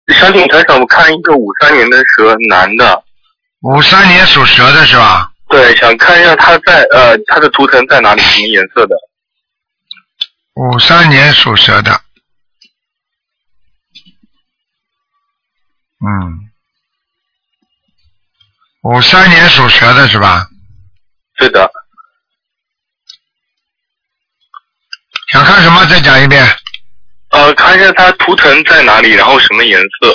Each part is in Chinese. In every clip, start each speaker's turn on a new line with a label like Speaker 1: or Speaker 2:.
Speaker 1: 想请台长我看一个53年的蛇男的。
Speaker 2: 53年属蛇的是吧？
Speaker 1: 对，想看一下他在他的图腾在哪里，什么颜色的
Speaker 2: ？53年属蛇的。53年属蛇的是吧？
Speaker 1: 是的。
Speaker 2: 想看什么？再讲一遍。
Speaker 1: 看一下他图腾在哪里，然后什么颜色。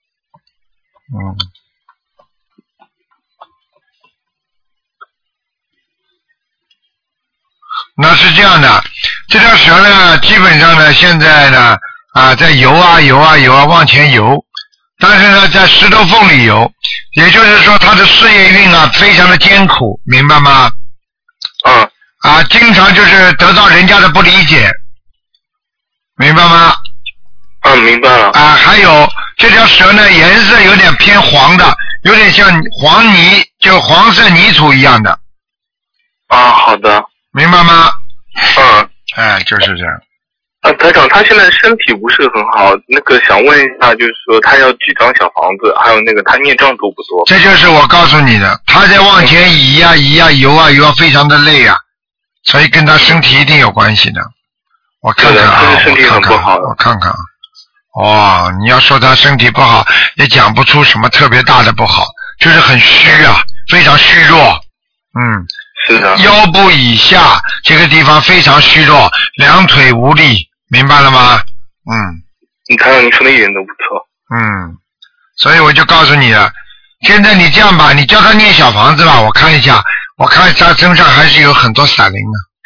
Speaker 2: 那是这样的，这条蛇呢，基本上呢，现在呢，在游啊往前游，但是呢，在石头缝里游，也就是说，他的事业运啊，非常的艰苦，明白吗？经常就是得到人家的不理解，明白吗？
Speaker 1: 明白了。
Speaker 2: 还有这条蛇呢，颜色有点偏黄的，有点像黄泥，就黄色泥土一样的。
Speaker 1: 好的。
Speaker 2: 明白吗？就是这样。
Speaker 1: 台长，他现在身体不是很好，那个想问一下，就是说他要几张小房子，还有那个他孽障多不多？
Speaker 2: 这就是我告诉你的，他在往前移啊移啊游啊游啊，非常的累啊，所以跟他身体一定有关系的。我看看啊，
Speaker 1: 身体很不好。
Speaker 2: 我看看。你要说他身体不好，也讲不出什么特别大的不好，就是很虚啊，非常虚弱。
Speaker 1: 是的。
Speaker 2: 腰部以下这个地方非常虚弱，两腿无力，明白了吗？
Speaker 1: 台长，你说的一点都不错。
Speaker 2: 所以我就告诉你了，现在你这样吧，你叫他念小房子吧，我看一下，我看他身上还是有很多闪灵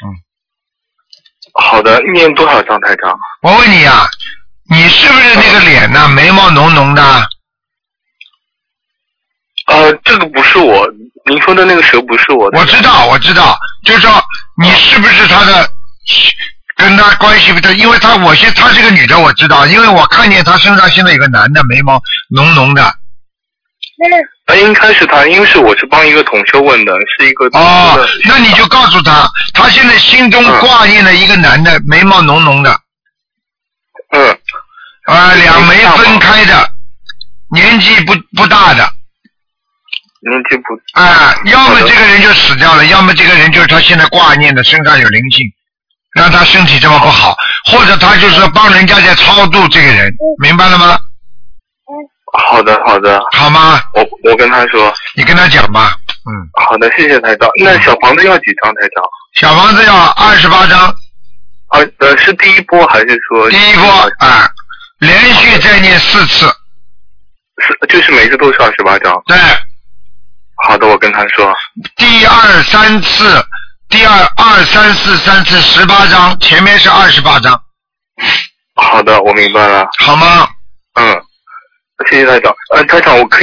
Speaker 2: 的。
Speaker 1: 好的，念多少张台长？
Speaker 2: 我问你啊，你是不是那个脸呢，眉毛浓浓的？
Speaker 1: 这个不是我，您说的那个蛇不是我的。
Speaker 2: 我知道，就是说你是不是他的，跟他关系不大，因为她是个女的，我知道，因为我看见她身上现在有个男的，眉毛浓浓的。
Speaker 1: 应该是他，因为我是帮一个同修问的，是一个。
Speaker 2: 那你就告诉他，他现在心中挂念了一个男的，眉毛浓浓的。两眉分开的，年纪不大的。要么这个人就死掉了，要么这个人就是他现在挂念的，身上有灵性，让他身体这么不好，或者他就是帮人家在超度这个人，明白了吗？
Speaker 1: 好的。
Speaker 2: 好吗？
Speaker 1: 我跟他说。
Speaker 2: 你跟他讲吧。
Speaker 1: 好的，谢谢台长。那小房子要几张台长？
Speaker 2: 小房子要28张。
Speaker 1: 是第一波还是说？
Speaker 2: 第一波连续再念4次。
Speaker 1: 就是每次都是28张。
Speaker 2: 对。
Speaker 1: 好的，我跟他说。
Speaker 2: 第二三次，2、3、4、3次18张，前面是28张。
Speaker 1: 好的，我明白了。
Speaker 2: 好吗？
Speaker 1: 谢谢台长。台长，我可以